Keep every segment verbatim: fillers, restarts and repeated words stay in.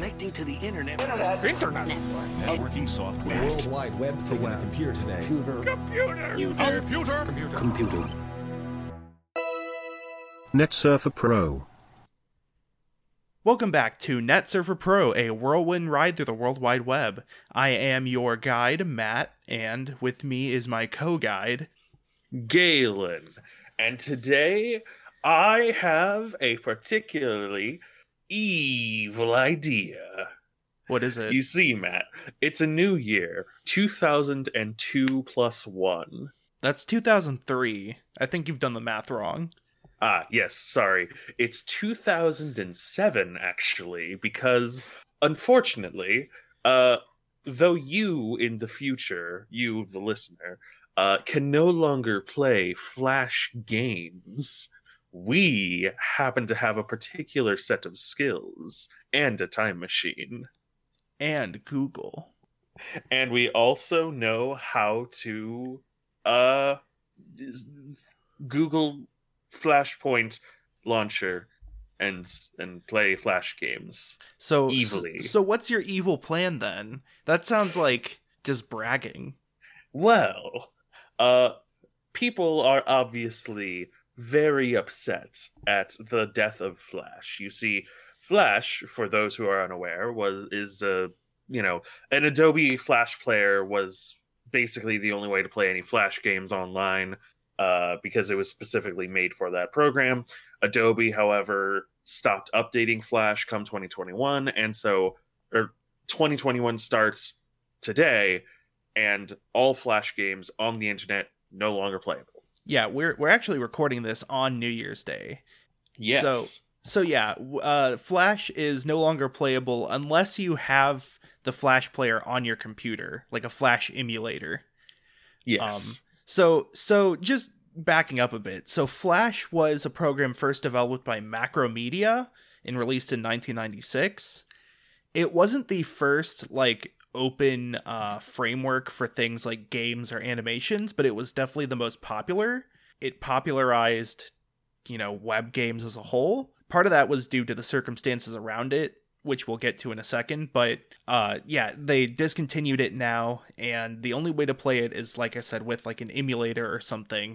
connecting to the internet. Internet. Internet. Network. Networking software. World Wide Web thing on a computer today. Computer. Computer. Computer. Computer. Computer. NetSurfer Pro. Welcome back to NetSurfer Pro, a whirlwind ride through the World Wide Web. I am your guide, Matt, and with me is my co-guide, Galen. And today, I have a particularly evil idea. What is it? You see, Matt, it's a new year, two thousand two plus one. That's two thousand three. I think you've done the math wrong. Ah, yes, sorry. It's two thousand seven, actually, because, unfortunately, uh, though you, in the future, you, the listener, uh, can no longer play Flash games, we happen to have a particular set of skills and a time machine. And Google. And we also know how to, uh, Google Flashpoint launcher and and play Flash games. So evilly. So, so what's your evil plan then? That sounds like just bragging. Well, uh, people are obviously very upset at the death of Flash. You see, Flash, for those who are unaware, was is uh, you know, an Adobe Flash player was basically the only way to play any Flash games online. Uh, because it was specifically made for that program. Adobe, however, stopped updating Flash come twenty twenty-one, and so or twenty twenty-one starts today, and all Flash games on the internet no longer playable. Yeah, we're we're actually recording this on New Year's Day. Yes. So so yeah, uh, Flash is no longer playable unless you have the Flash player on your computer, like a Flash emulator. Yes. Um, So, so just backing up a bit. So Flash was a program first developed by Macromedia and released in nineteen ninety-six. It wasn't the first, like, open uh, framework for things like games or animations, but it was definitely the most popular. It popularized, you know, web games as a whole. Part of that was due to the circumstances around it, which we'll get to in a second, but uh, yeah, they discontinued it now, and the only way to play it is, like I said, with like an emulator or something,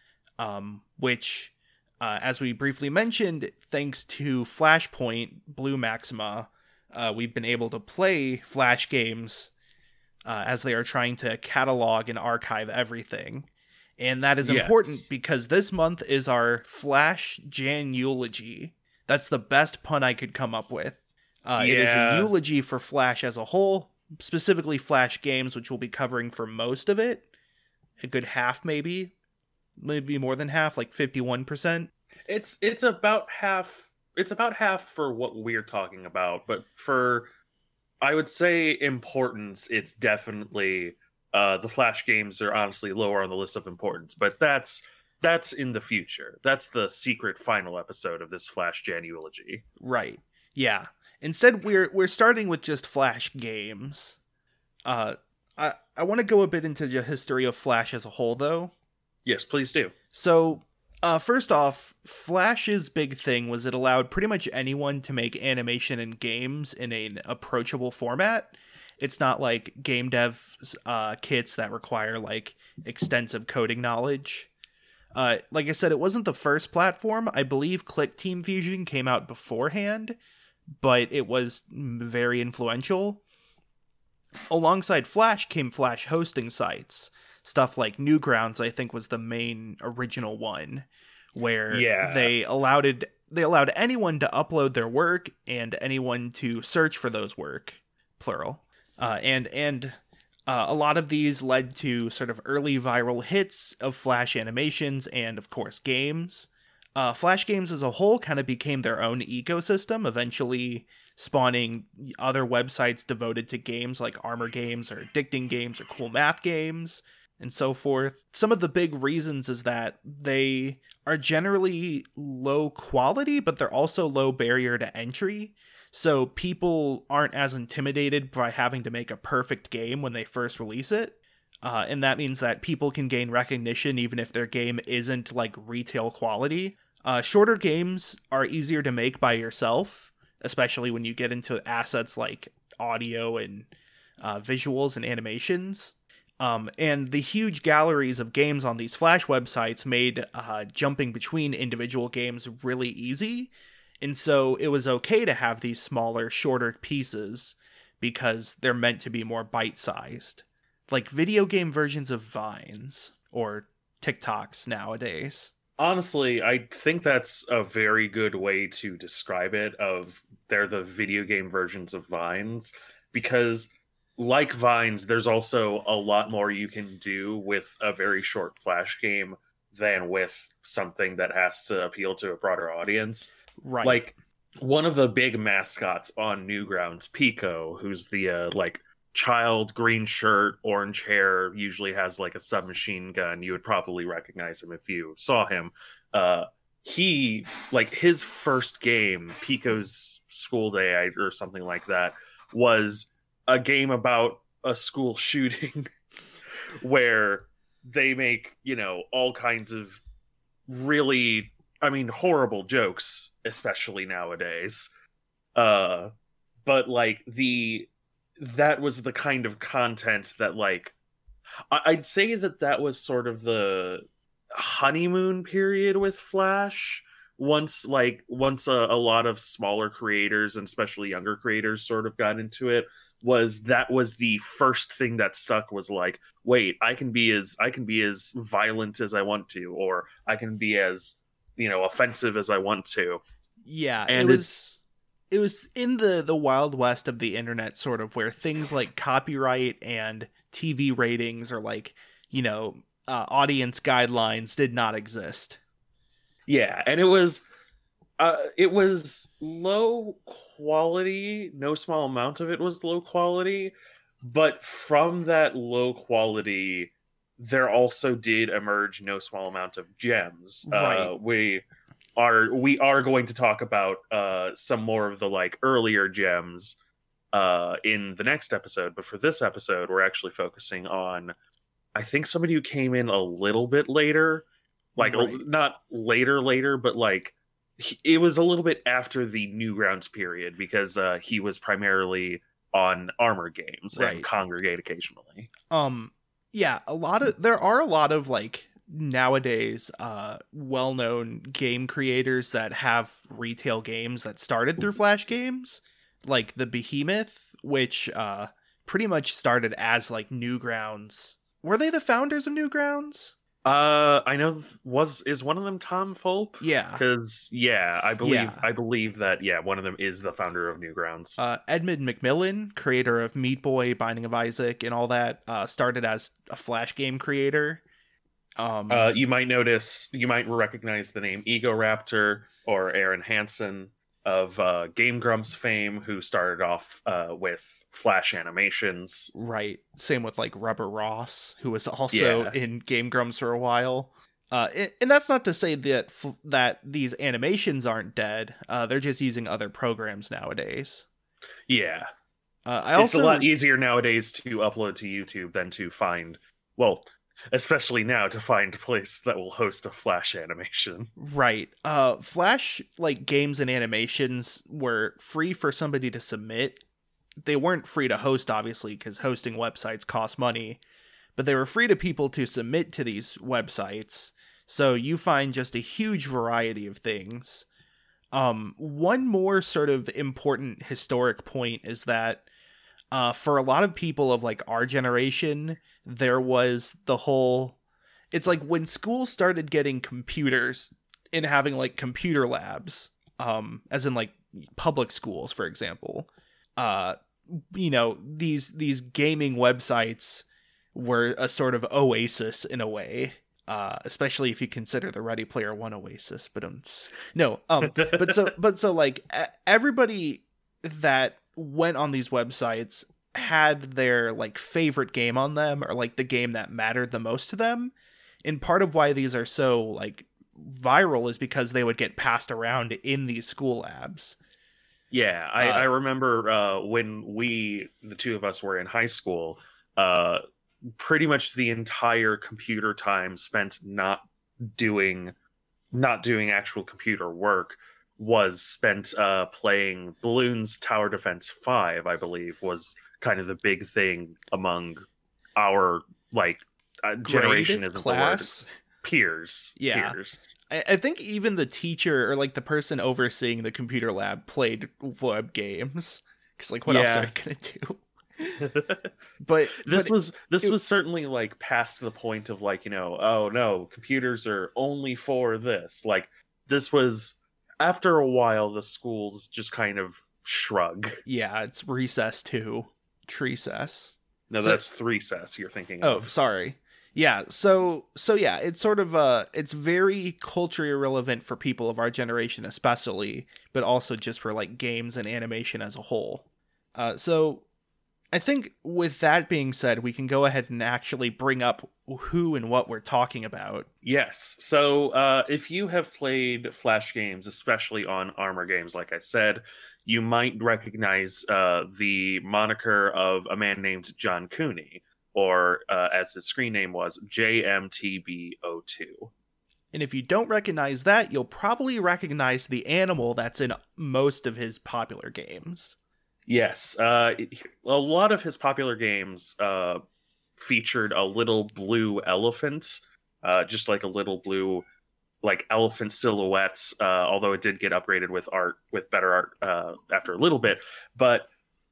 um, which, uh, as we briefly mentioned, thanks to Flashpoint, Blue Maxima, uh, we've been able to play Flash games uh, as they are trying to catalog and archive everything, and that is yes. important because this month is our Flash Jan-eulogy. That's the best pun I could come up with. Uh, yeah. It is a eulogy for Flash as a whole, specifically Flash games, which we'll be covering for most of it. A good half, maybe. Maybe more than half, like fifty-one percent. It's it's about half. It's about half for what we're talking about, but for, I would say, importance, it's definitely uh, the Flash games are honestly lower on the list of importance. But that's that's in the future. That's the secret final episode of this Flash Jan eulogy. Right. Yeah. Instead, we're we're starting with just Flash games. Uh, I I want to go a bit into the history of Flash as a whole, though. Yes, please do. So, uh, first off, Flash's big thing was it allowed pretty much anyone to make animation and games in an approachable format. It's not like game dev uh, kits that require like extensive coding knowledge. Uh, like I said, it wasn't the first platform. I believe Click Team Fusion came out beforehand, but it was very influential. Alongside Flash came Flash hosting sites. Stuff like Newgrounds, I think, was the main original one, where yeah. they allowed it, they allowed anyone to upload their work and anyone to search for those work, plural. Uh, and and uh, a lot of these led to sort of early viral hits of Flash animations and, of course, games. Uh, Flash games as a whole kind of became their own ecosystem, eventually spawning other websites devoted to games like Armor Games or Addicting Games or Cool Math Games and so forth. Some of the big reasons is that they are generally low quality, but they're also low barrier to entry. So people aren't as intimidated by having to make a perfect game when they first release it. Uh, and that means that people can gain recognition even if their game isn't like retail quality. Uh, shorter games are easier to make by yourself, especially when you get into assets like audio and uh, visuals and animations. Um, and the huge galleries of games on these Flash websites made uh, jumping between individual games really easy. And so it was okay to have these smaller, shorter pieces because they're meant to be more bite-sized. Like video game versions of Vines or TikToks nowadays. Honestly, I think that's a very good way to describe it, of they're the video game versions of Vines, because like Vines, there's also a lot more you can do with a very short Flash game than with something that has to appeal to a broader audience. Right. Like, one of the big mascots on Newgrounds, Pico, who's the, uh, like, child, green shirt, orange hair, usually has, like, a submachine gun. You would probably recognize him if you saw him. Uh, he, like, his first game, Pico's School Day, or something like that, was a game about a school shooting where they make, you know, all kinds of really, I mean, horrible jokes, especially nowadays. Uh, but like the, that was the kind of content that, like, I- I'd say that that was sort of the honeymoon period with Flash. Once, like, once a, a lot of smaller creators and especially younger creators sort of got into it, was that was the first thing that stuck, was like, wait, I can be as I can be as violent as I want to, or I can be as, you know, offensive as I want to. Yeah, and it it's was it was in the the wild west of the internet, sort of, where things like copyright and T V ratings, or like, you know, uh, audience guidelines did not exist. Yeah, and it was uh, it was low quality. No small amount of it was low quality, but from that low quality, there also did emerge no small amount of gems. Right. Uh, we are we are going to talk about uh, some more of the, like, earlier gems uh, in the next episode, but for this episode, we're actually focusing on, I think, somebody who came in a little bit later. Like, Right. not later, later, but, like, he, it was a little bit after the Newgrounds period, because uh, he was primarily on Armor games Right. and Congregate occasionally. Um, yeah, a lot of there are a lot of, like, nowadays uh well-known game creators that have retail games that started through Flash games, like the Behemoth, which uh pretty much started as, like, Newgrounds. Were they the founders of Newgrounds? Uh, I know th- was is one of them Tom Fulp? Yeah. Because yeah, I believe Yeah. I believe that yeah, one of them is the founder of Newgrounds. Uh, Edmund McMillan, creator of Meat Boy, Binding of Isaac, and all that, uh, started as a Flash game creator. Um, Uh, you might notice, you might recognize the name Ego Raptor or Aaron Hansen of uh, Game Grumps fame, who started off uh, with Flash animations. right. Same with, like, Rubber Ross, who was also Yeah. in Game Grumps for a while. Uh, and, and that's not to say that f- that these animations aren't dead. Uh, they're just using other programs nowadays. Yeah, Uh, I also it's a lot easier nowadays to upload to YouTube than to find, well, especially now, to find a place that will host a Flash animation. Right. Uh, Flash, like, games and animations were free for somebody to submit. They weren't free to host, obviously, because hosting websites cost money, but they were free to people to submit to these websites. So you find just a huge variety of things. Um, one more sort of important historic point is that uh, for a lot of people of, like, our generation, there was the whole, it's like when schools started getting computers and having, like, computer labs, um, as in, like, public schools, for example, uh, you know, these, these gaming websites were a sort of oasis in a way, uh, especially if you consider the Ready Player One oasis, but um, no, um, but so, but so, like, everybody that went on these websites had their, like, favorite game on them, or, like, the game that mattered the most to them. And part of why these are so, like, viral is because they would get passed around in these school labs. Yeah, I, Uh, I remember uh, when we, the two of us, were in high school, uh, pretty much the entire computer time spent not doing, not doing actual computer work was spent uh, playing Bloons Tower Defense five, I believe, was kind of the big thing among our like uh, generation Grade, is the word. class. Peers. Yeah. Peers. I, I think even the teacher or like the person overseeing the computer lab played web games. Because like, what else Yeah. are you gonna do? But this but was this it- was certainly like past the point of like, you know, oh no, computers are only for this. Like this was after a while the schools just kind of shrug. yeah, it's recess two, Trecess. No, So- that's three C E S you're thinking Oh, of. sorry. Yeah, so so yeah, it's sort of uh it's very culturally relevant for people of our generation especially, but also just for like games and animation as a whole. Uh so I think with that being said, we can go ahead and actually bring up who and what we're talking about. Yes. So uh, if you have played Flash games, especially on Armor games, like I said, you might recognize uh, the moniker of a man named John Cooney, or uh, as his screen name was, J M T B O two. And if you don't recognize that, you'll probably recognize the animal that's in most of his popular games. Yes. Uh, a lot of his popular games uh, featured a little blue elephant, uh, just like a little blue like elephant silhouettes, uh, although it did get upgraded with art, with better art uh, after a little bit. But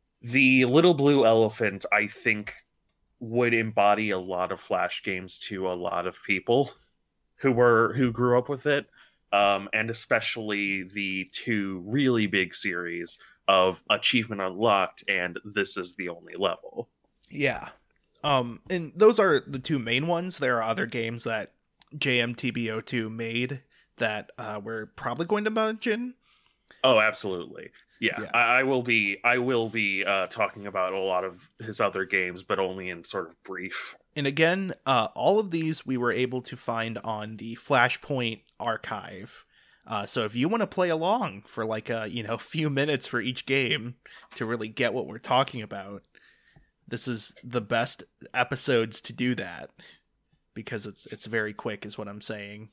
the little blue elephant, I think, would embody a lot of Flash games to a lot of people who were who grew up with it, um, and especially the two really big series of Achievement Unlocked and This Is the Only Level. Yeah. Um, and those are the two main ones. There are other games that J M T B O two made that uh, we're probably going to mention. Oh, absolutely. Yeah, Yeah. I, I will be. I will be uh, talking about a lot of his other games, but only in sort of brief. And again, uh, all of these we were able to find on the Flashpoint archive. Uh, so if you want to play along for like a you know few minutes for each game to really get what we're talking about, this is the best episodes to do that because it's it's very quick, is what I'm saying.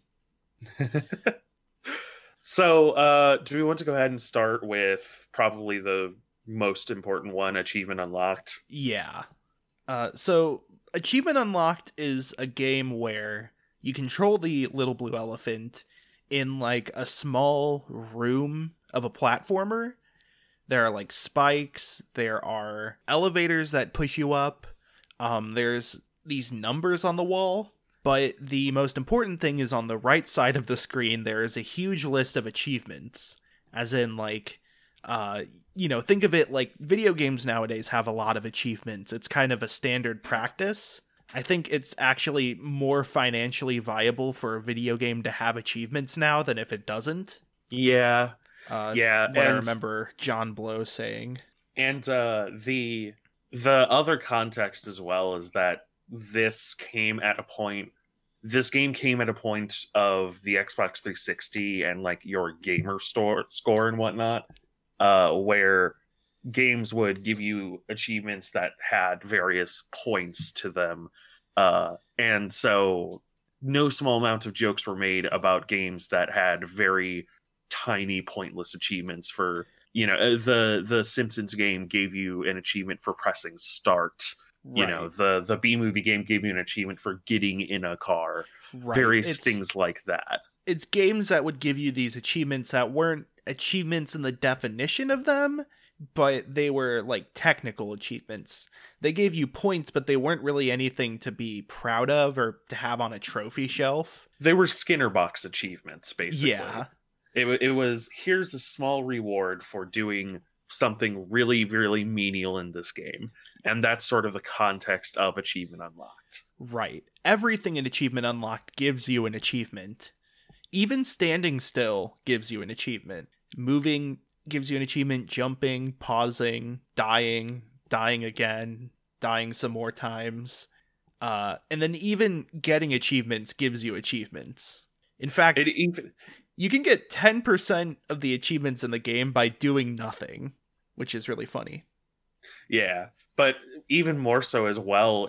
So, uh, do we want to go ahead and start with probably the most important one, Achievement Unlocked? Yeah. Uh, so Achievement Unlocked is a game where you control the little blue elephant in like a small room of a platformer. There are like spikes, there are elevators that push you up. Um, there's these numbers on the wall. But the most important thing is on the right side of the screen, there is a huge list of achievements. As in, like, uh, you know, think of it like video games nowadays have a lot of achievements. It's kind of a standard practice. I think it's actually more financially viable for a video game to have achievements now than if it doesn't. Yeah, Uh, Yeah, What I and- remember John Blow saying. and uh, the the other context as well is that this came at a point. This game came at a point of the Xbox three sixty and like your gamer store score and whatnot, uh, where games would give you achievements that had various points to them, uh, and so no small amount of jokes were made about games that had very tiny, pointless achievements. For you know, the the Simpsons game gave you an achievement for pressing start. You know, Right, the the B movie game gave you an achievement for getting in a car. right. Various It's- things like that. It's games that would give you these achievements that weren't achievements in the definition of them, but they were like technical achievements. They gave you points, but they weren't really anything to be proud of or to have on a trophy shelf. They were Skinner box achievements, basically. Yeah. It, wa- it was, here's a small reward for doing something really, really menial in this game. And that's sort of the context of Achievement Unlocked. Right. Everything in Achievement Unlocked gives you an achievement. Even standing still gives you an achievement. Moving gives you an achievement. Jumping, pausing, dying, dying again, dying some more times. Uh, and then even getting achievements gives you achievements. In fact, It even you can get ten percent of the achievements in the game by doing nothing, which is really funny. Yeah, but even more so as well, it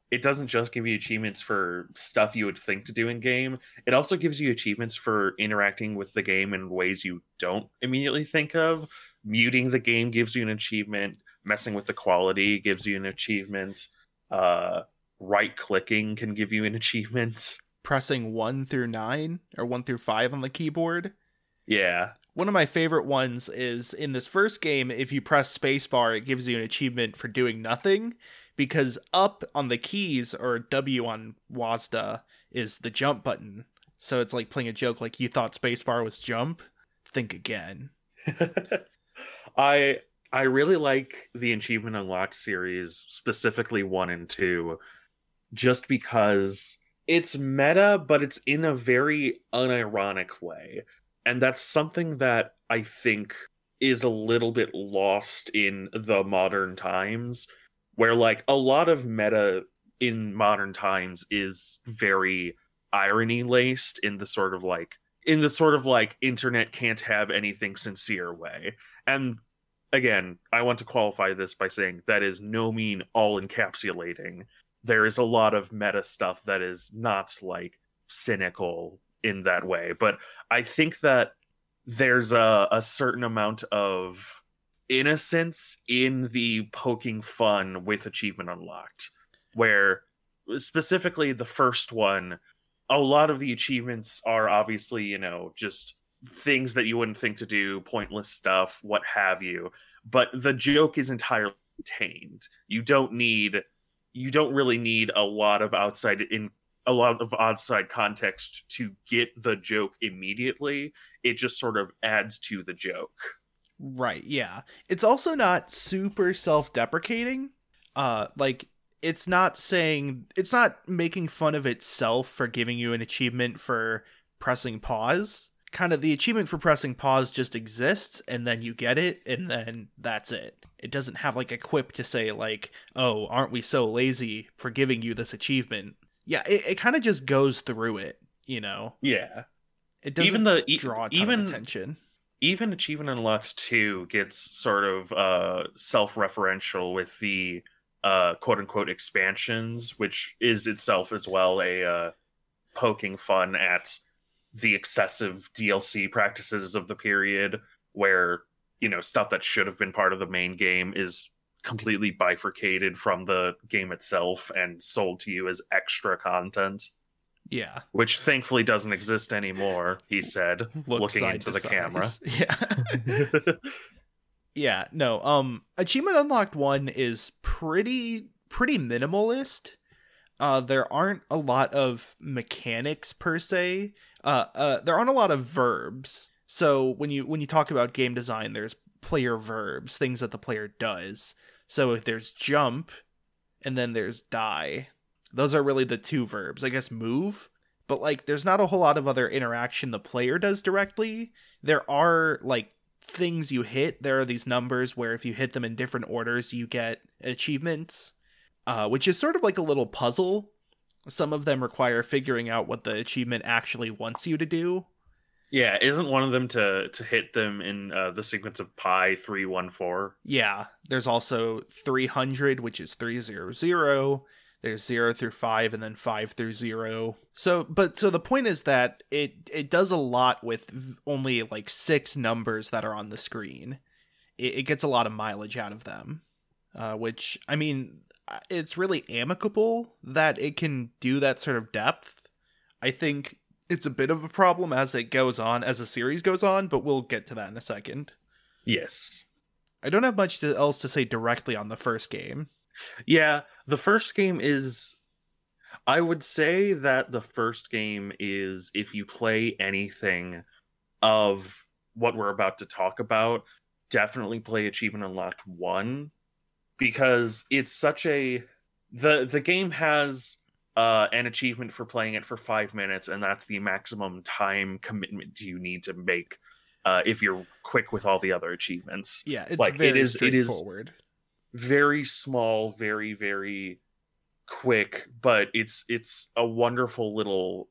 it doesn't just give you achievements for stuff you would think to do in game. It also gives you achievements for interacting with the game in ways you don't immediately think of. Muting the game gives you an achievement. Messing with the quality gives you an achievement. Uh, right clicking can give you an achievement. Pressing one through nine or one through five on the keyboard. Yeah. One of my favorite ones is in this first game, if you press spacebar, it gives you an achievement for doing nothing, because up on the keys, or W on WASD, is the jump button. So it's like playing a joke, like you thought spacebar was jump? Think again. I I really like the Achievement Unlocked series, specifically one and two, just because it's meta, but it's in a very unironic way. And that's something that I think is a little bit lost in the modern times, where like a lot of meta in modern times is very irony laced in the sort of like in the sort of like internet can't have anything sincere way. And again, I want to qualify this by saying that is no mean all encapsulating. There is a lot of meta stuff that is not like cynical in that way, but I think that there's a, a certain amount of innocence in the poking fun with Achievement Unlocked, where specifically the first one, a lot of the achievements are obviously, you know, just things that you wouldn't think to do, pointless stuff, what have you, but the joke is entirely contained. You don't need you don't really need a lot of outside in a lot of outside context to get the joke immediately. It just sort of adds to the joke. Right, yeah. It's also not super self-deprecating. Uh, like, it's not saying... It's not making fun of itself for giving you an achievement for pressing pause. Kind of, the achievement for pressing pause just exists, and then you get it, and then that's it. It doesn't have, like, a quip to say, like, oh, aren't we so lazy for giving you this achievement? Yeah, it, it kind of just goes through it, you know? Yeah. It doesn't even the, draw a ton even, of attention. Even Achievement Unlocked two gets sort of uh, self-referential with the uh, quote-unquote expansions, which is itself as well a uh, poking fun at the excessive D L C practices of the period, where, you know, stuff that should have been part of the main game is completely bifurcated from the game itself and sold to you as extra content. Yeah. Which thankfully doesn't exist anymore, he said, Look looking into the size. camera. Yeah. Yeah, no. Um Achievement Unlocked one is pretty pretty minimalist. Uh there aren't a lot of mechanics per se. Uh uh there aren't a lot of verbs. So when you when you talk about game design, there's player verbs, things that the player does. So if there's jump and then there's die, those are really the two verbs. I guess move, but like there's not a whole lot of other interaction the player does directly. There are like things you hit. There are these numbers where if you hit them in different orders, you get achievements, uh, which is sort of like a little puzzle. Some of them require figuring out what the achievement actually wants you to do. Yeah, isn't one of them to to hit them in uh, the sequence of pi three one four? Yeah, there's also three hundred, which is three hundred. There's zero through five, and then five through zero. So, but so the point is that it it does a lot with only like six numbers that are on the screen. It, it gets a lot of mileage out of them, uh, which I mean, it's really amicable that it can do that sort of depth. I think it's a bit of a problem as it goes on, as the series goes on, but we'll get to that in a second. Yes. I don't have much to, else to say directly on the first game. Yeah, the first game is... I would say that the first game is, if you play anything of what we're about to talk about, definitely play Achievement Unlocked one, because it's such a... The, the game has uh, an achievement for playing it for five minutes, and that's the maximum time commitment you need to make uh, if you're quick with all the other achievements. Yeah, it's like, very it is, straightforward. It is very small, very, very quick, but it's it's a wonderful little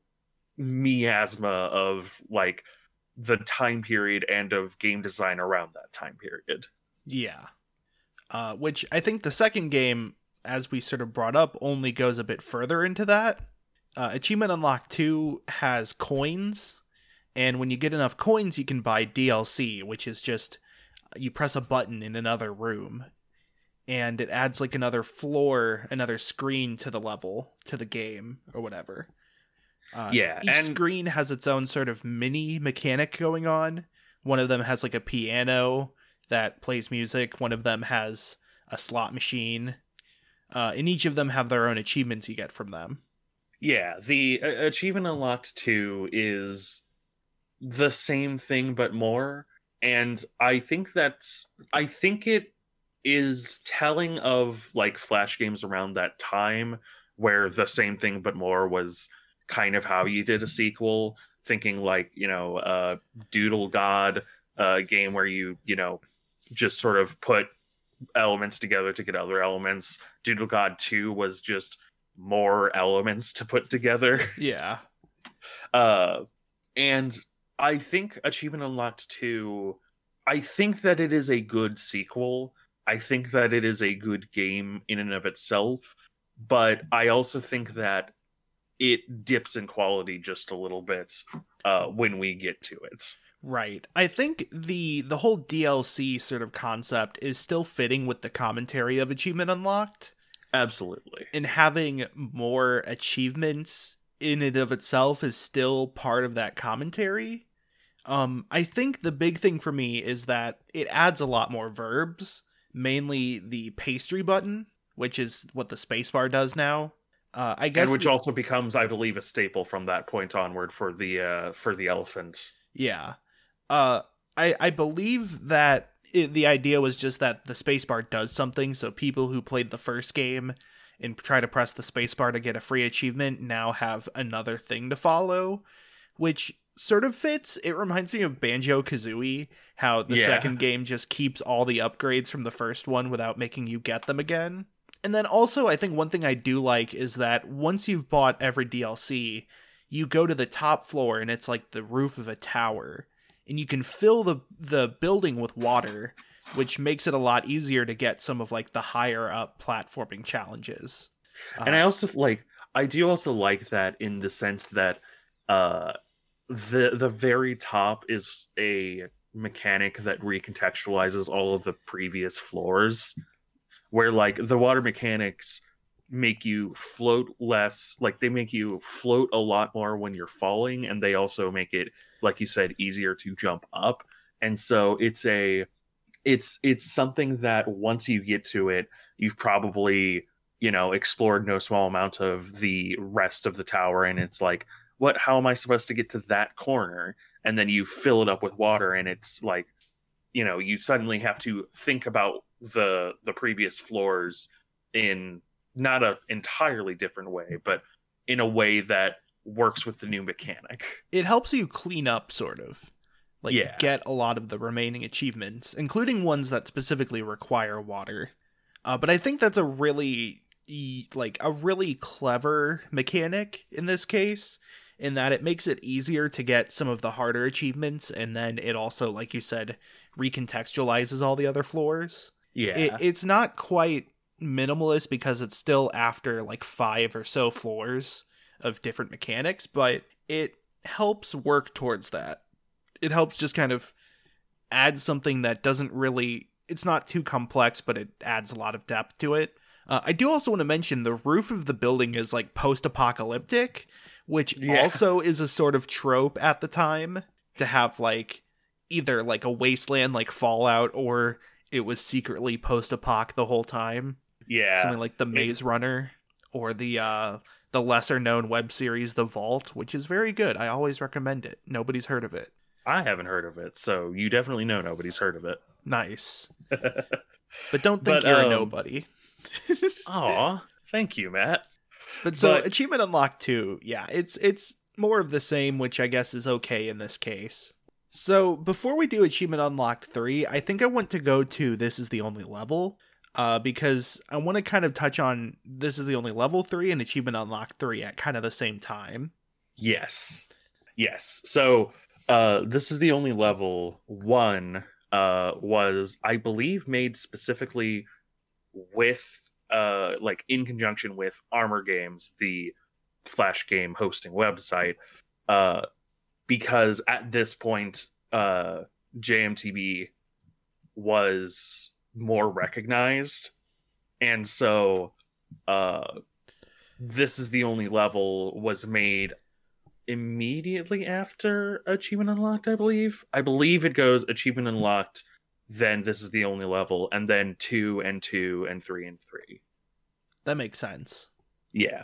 miasma of like the time period and of game design around that time period. Yeah. Uh, which I think the second game as we sort of brought up, only goes a bit further into that. Uh, Achievement Unlocked two has coins, and when you get enough coins, you can buy D L C, which is just you press a button in another room, and it adds like another floor, another screen to the level, to the game, or whatever. Uh, yeah, each and screen has its own sort of mini mechanic going on. One of them has like a piano that plays music. One of them has a slot machine. Uh, and each of them have their own achievements you get from them. yeah, the uh, Achievement Unlocked two is the same thing but more, and I think that's I think it is telling of like Flash games around that time where the same thing but more was kind of how you did a sequel, thinking like, you know, uh Doodle God, a uh, game where you, you know, just sort of put elements together to get other elements. Doodle God two was just more elements to put together. Yeah. Uh and I think Achievement Unlocked two, I think that it is a good sequel. I think that it is a good game in and of itself, but I also think that it dips in quality just a little bit uh, when we get to it. Right. I think the the whole D L C sort of concept is still fitting with the commentary of Achievement Unlocked. Absolutely. And having more achievements in and of itself is still part of that commentary. Um, I think the big thing for me is that it adds a lot more verbs, mainly the pastry button, which is what the spacebar does now. Uh, I guess, and which the, also becomes, I believe, a staple from that point onward for the uh, for the elephant. Yeah, uh, I I believe that it, the idea was just that the spacebar does something, so people who played the first game and try to press the spacebar to get a free achievement now have another thing to follow, which sort of fits. It reminds me of Banjo-Kazooie, how the yeah. second game just keeps all the upgrades from the first one without making you get them again. And then also, I think one thing I do like is that once you've bought every D L C, you go to the top floor and it's like the roof of a tower. And you can fill the, the building with water, which makes it a lot easier to get some of like the higher up platforming challenges. Uh, and I also like, I do also like that in the sense that uh, the the very top is a mechanic that recontextualizes all of the previous floors. Where like the water mechanics make you float less, like they make you float a lot more when you're falling, and they also make it, like you said, easier to jump up. And so it's a it's it's something that once you get to it, you've probably, you know, explored no small amount of the rest of the tower, and it's like, what how am I supposed to get to that corner? And then you fill it up with water, and it's like, you know, you suddenly have to think about the the previous floors in not a entirely different way, but in a way that works with the new mechanic. It helps you clean up, sort of. Like, yeah. get a lot of the remaining achievements, including ones that specifically require water. Uh, but I think that's a really, like, a really clever mechanic in this case, in that it makes it easier to get some of the harder achievements, and then it also, like you said, recontextualizes all the other floors. Yeah. It, it's not quite minimalist because it's still after like five or so floors of different mechanics, but it helps work towards that. It helps just kind of add something that doesn't really, it's not too complex, but it adds a lot of depth to it. Uh, I do also want to mention the roof of the building is like post-apocalyptic, which Yeah. also is a sort of trope at the time, to have like either like a wasteland like Fallout, or it was secretly post-apoc the whole time. Yeah. Something like The Maze It- Runner, or the uh, the lesser-known web series The Vault, which is very good. I always recommend it. Nobody's heard of it. I haven't heard of it, so you definitely know nobody's heard of it. Nice. But don't think But, you're um, a nobody. Aw, thank you, Matt. But so but- Achievement Unlocked two, yeah, it's it's more of the same, which I guess is okay in this case. So before we do Achievement Unlocked three, I think I want to go to This Is the Only Level, uh, because I want to kind of touch on This Is the Only Level three and Achievement Unlocked three at kind of the same time. Yes. Yes. So uh, This Is the Only Level one uh, was, I believe, made specifically with uh, like in conjunction with Armor Games, the Flash game hosting website, uh, because at this point, uh, J M T B was more recognized, and so uh, This Is the Only Level was made immediately after Achievement Unlocked, I believe. I believe it goes Achievement Unlocked, then This Is the Only Level, and then two and two and three and three. That makes sense. Yeah.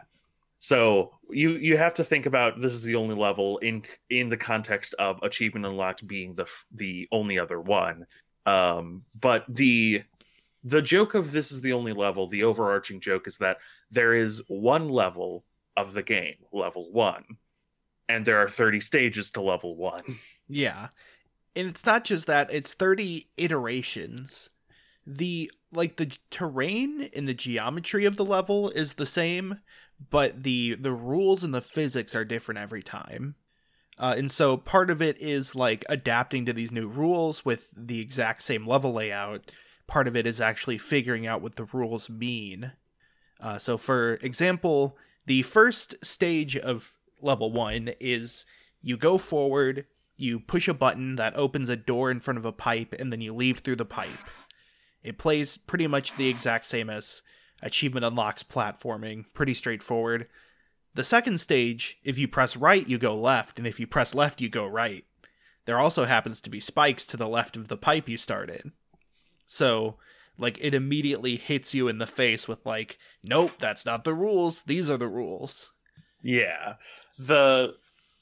So you you have to think about This Is the Only Level in in the context of Achievement Unlocked being the the only other one. Um, but the the joke of This Is the Only Level, the overarching joke, is that there is one level of the game, level one, and there are thirty stages to level one. Yeah. And it's not just that, it's thirty iterations. The like the terrain and the geometry of the level is the same, but the the rules and the physics are different every time. Uh, and so part of it is like adapting to these new rules with the exact same level layout. Part of it is actually figuring out what the rules mean. Uh, so for example, the first stage of level one is you go forward, you push a button that opens a door in front of a pipe, and then you leave through the pipe. It plays pretty much the exact same as Achievement Unlock's platforming, pretty straightforward. The second stage, if you press right, you go left, and if you press left, you go right. There also happens to be spikes to the left of the pipe you start in. So, like, it immediately hits you in the face with, like, nope, that's not the rules, these are the rules. Yeah. The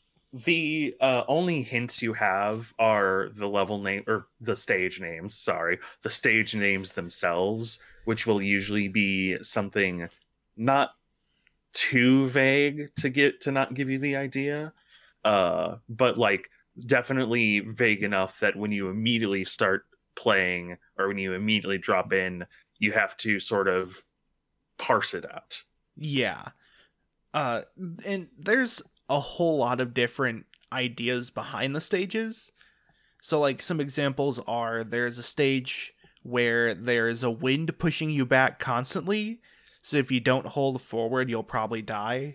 the uh, only hints you have are the level name, or the stage names, sorry, the stage names themselves, which will usually be something not too vague to get to not give you the idea, uh, but like definitely vague enough that when you immediately start playing or when you immediately drop in, you have to sort of parse it out. Yeah. Uh, and there's a whole lot of different ideas behind the stages. So like some examples are, there's a stage where there's a wind pushing you back constantly, so if you don't hold forward you'll probably die.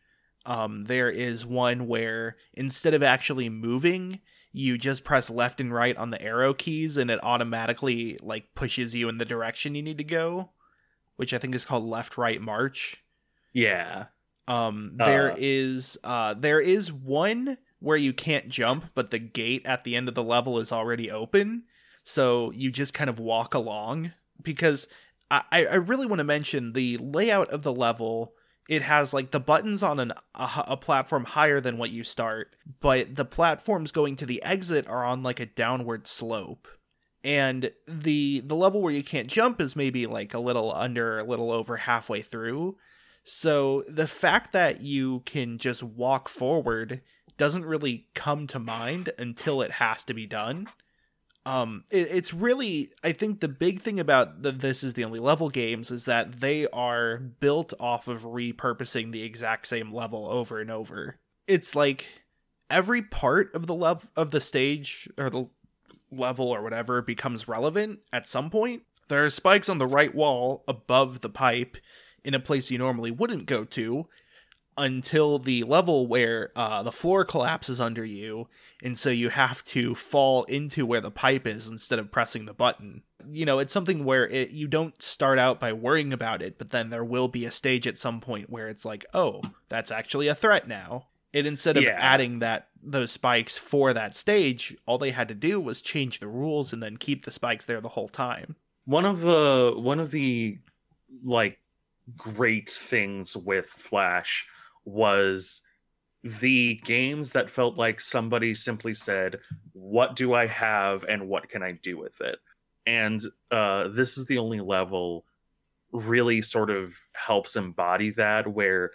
Um, there is one where instead of actually moving, you just press left and right on the arrow keys and it automatically like pushes you in the direction you need to go, which I think is called left right march. Yeah. Um, there Uh. is uh, there is one where you can't jump, but the gate at the end of the level is already open, so you just kind of walk along. Because I, I really want to mention the layout of the level. It has like the buttons on an a, a platform higher than what you start, but the platforms going to the exit are on like a downward slope. And the the level where you can't jump is maybe like a little under, a little over halfway through. So the fact that you can just walk forward doesn't really come to mind until it has to be done. Um, it, it's really, I think the big thing about the This Is the Only Level games is that they are built off of repurposing the exact same level over and over. It's like every part of the level of the stage or the level or whatever becomes relevant at some point. There are spikes on the right wall above the pipe in a place you normally wouldn't go to, until the level where uh, the floor collapses under you, and so you have to fall into where the pipe is instead of pressing the button. You know, it's something where it, you don't start out by worrying about it, but then there will be a stage at some point where it's like, oh, that's actually a threat now. And instead of Yeah. adding that those spikes for that stage, all they had to do was change the rules and then keep the spikes there the whole time. One of the one of the like great things with Flash was the games that felt like somebody simply said, what do I have and what can I do with it? And uh, This Is the Only Level really sort of helps embody that, where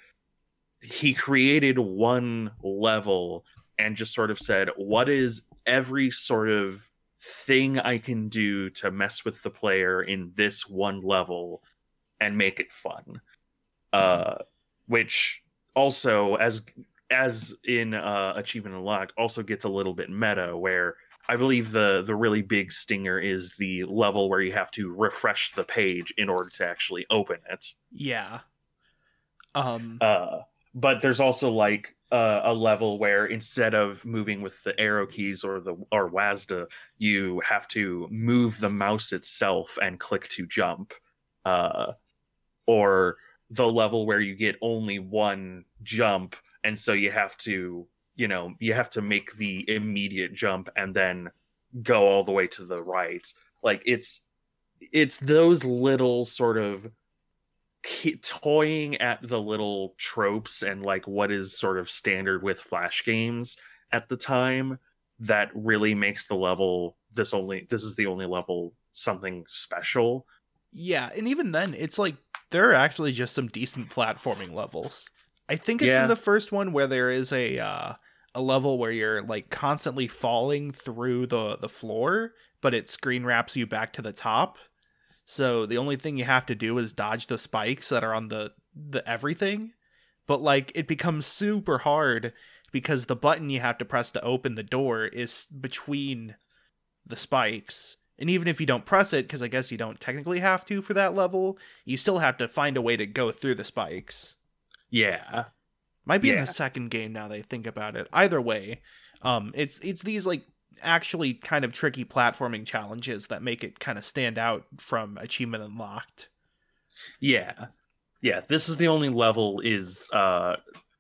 he created one level and just sort of said, what is every sort of thing I can do to mess with the player in this one level and make it fun? Uh, which also, as as in uh, Achievement Unlocked, also gets a little bit meta, where I believe the the really big stinger is the level where you have to refresh the page in order to actually open it. Yeah. Um. Uh, but there's also like uh, a level where instead of moving with the arrow keys or the or WASD, you have to move the mouse itself and click to jump. Uh, or the level where you get only one jump, and so you have to, you know, you have to make the immediate jump and then go all the way to the right. Like it's it's those little sort of toying at the little tropes and like what is sort of standard with Flash games at the time that really makes the level this only this is the only level something special. Yeah, and even then, it's like there are actually just some decent platforming levels. I think it's Yeah. in the first one where there is a uh, a level where you're like constantly falling through the the floor, but it screen wraps you back to the top. So the only thing you have to do is dodge the spikes that are on the the everything. But like it becomes super hard because the button you have to press to open the door is between the spikes. And even if you don't press it, because I guess you don't technically have to for that level, you still have to find a way to go through the spikes. Yeah. Might be in Yeah. the second game now that I think about it. Either way, um, it's it's these like actually kind of tricky platforming challenges that make it kind of stand out from Achievement Unlocked. Yeah. Yeah, this is the only level is uh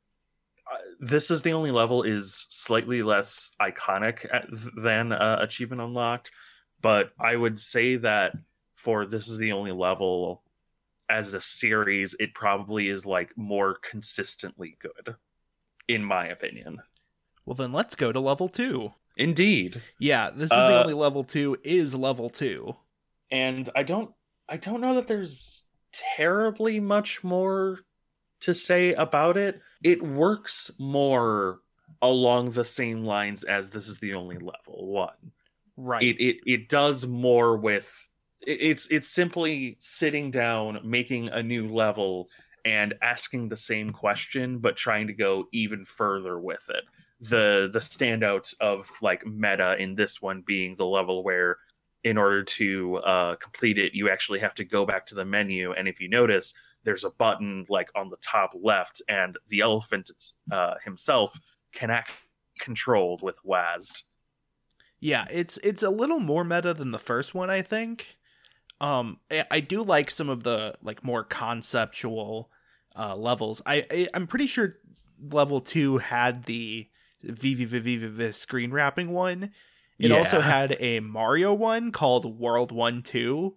this is the only level is slightly less iconic at, than uh, Achievement Unlocked, but I would say that for this is the only level as a series, it probably is like more consistently good, in my opinion. Well, then let's go to level two. Indeed. Yeah, this is Uh, the only level two is level two. And I don't I don't know that there's terribly much more to say about it. It works more along the same lines as this is the only level one. Right. It it it does more with it- it's it's simply sitting down, making a new level and asking the same question but trying to go even further with it. The the standout of like meta in this one being the level where in order to uh, complete it, you actually have to go back to the menu, and if you notice, there's a button like on the top left, and the elephant uh, himself can act controlled with WASD. Yeah, it's it's a little more meta than the first one, I think. Um, I, I do like some of the like more conceptual uh, levels. I, I I'm pretty sure level two had the V V V V V V screen wrapping one. It Yeah. also had a Mario one called World One Two,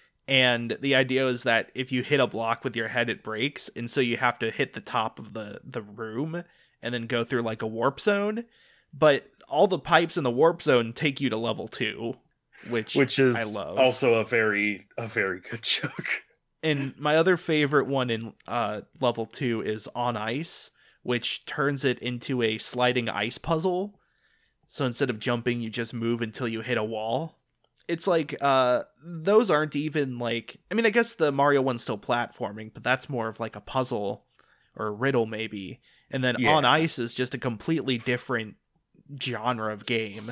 and the idea is that if you hit a block with your head, it breaks, and so you have to hit the top of the the room and then go through like a warp zone. But all the pipes in the warp zone take you to level two, which Which is I love. also a very a very good joke. And my other favorite one in uh, level two is On Ice, which turns it into a sliding ice puzzle. So instead of jumping, you just move until you hit a wall. It's like, uh, those aren't even like, I mean, I guess the Mario one's still platforming, but that's more of like a puzzle or a riddle maybe. And then Yeah. On Ice is just a completely different genre of game.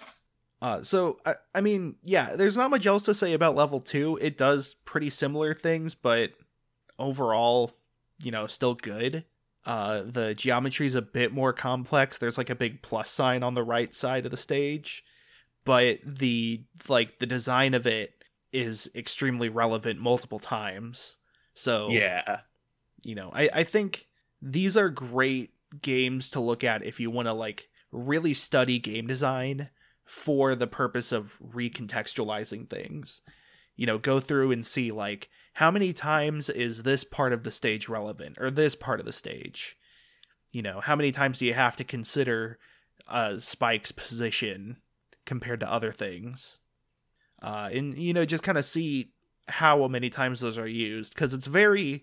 Uh, so, I, I mean, yeah, there's not much else to say about level two. It does pretty similar things, but overall, you know, still good. Uh, the geometry is a bit more complex. There's like a big plus sign on the right side of the stage, but the like the design of it is extremely relevant multiple times. So Yeah. you know, I, I think these are great games to look at if you want to like really study game design for the purpose of recontextualizing things. You know, go through and see like how many times is this part of the stage relevant or this part of the stage? You know, how many times do you have to consider uh, Spike's position compared to other things? Uh, and, you know, just kind of see how many times those are used. Because it's very...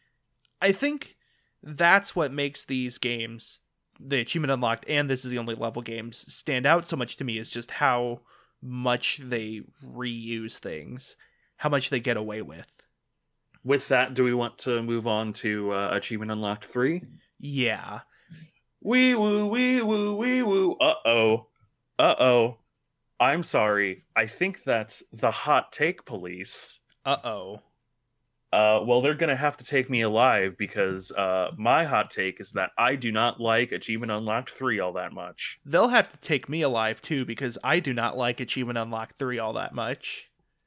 I think that's what makes these games, the Achievement Unlocked and This Is the Only Level games, stand out so much to me is just how much they reuse things. How much they get away with. With that, do we want to move on to uh, Achievement Unlocked three? Yeah. Wee woo, wee woo, wee woo. Uh oh. Uh oh. I'm sorry. I think that's the hot take police. Uh-oh. Uh, well, they're going to have to take me alive because uh, my hot take is that I do not like Achievement Unlocked three all that much. They'll have to take me alive, too, because I do not like Achievement Unlocked three all that much.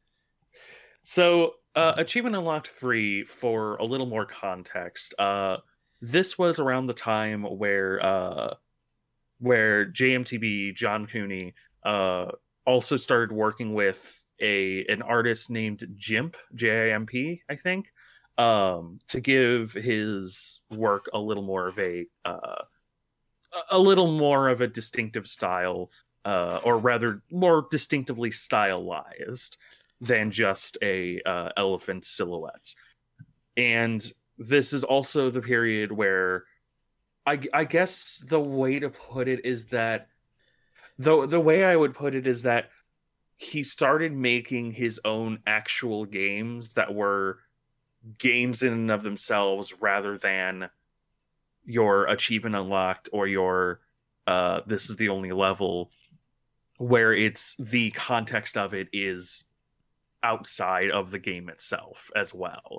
So, uh, Achievement Unlocked three, for a little more context, uh, this was around the time where uh, where J M T B, John Cooney, uh, also started working with a an artist named Jimp, J I M P, I think, um, to give his work a little more of a uh, a little more of a distinctive style, uh, or rather, more distinctively stylized than just a uh, elephant silhouette. And this is also the period where I, I guess the way to put it is that the the way I would put it is that he started making his own actual games that were games in and of themselves rather than your Achievement Unlocked or your uh, this is the only level, where it's the context of it is outside of the game itself as well.